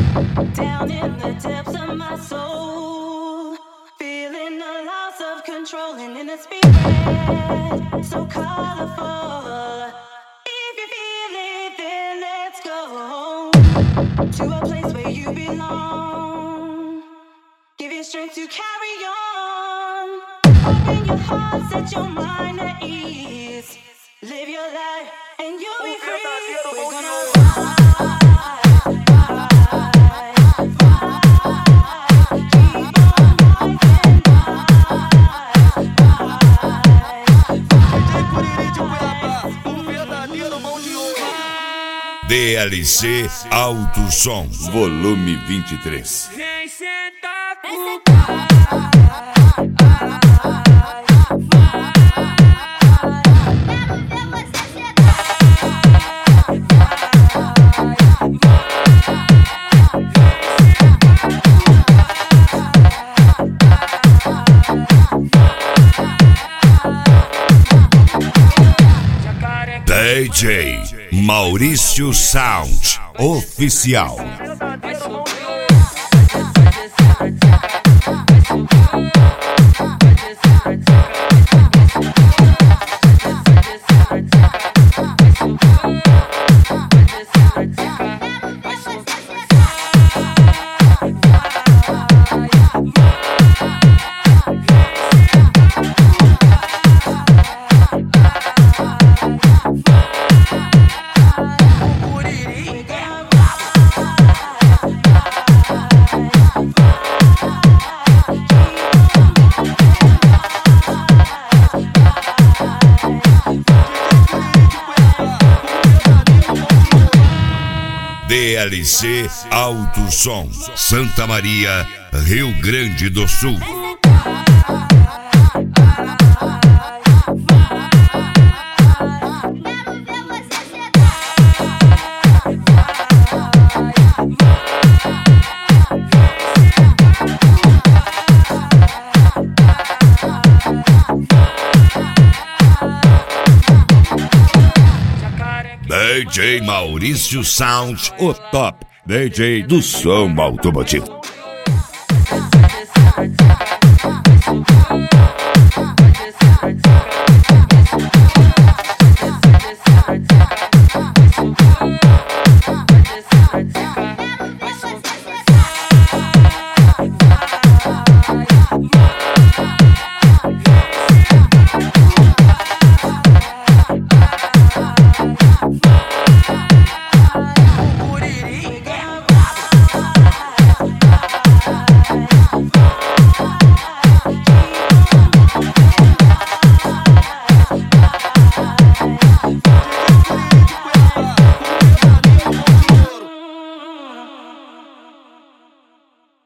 Down in the depths of my soul, feeling the loss of control and in a spirit so colorful. If you feel it, then let's go to a place where you belong. Give you strength to carry on. Open your heart, set your mind at ease. Live your life and you'll be free. We're gonna DLC Alto Som, volume 23. Vem sentar DJ Maurício Sound Oficial. DLC Alto Som, Santa Maria, Rio Grande do Sul. DJ Maurício Sound, o top DJ do som automotivo.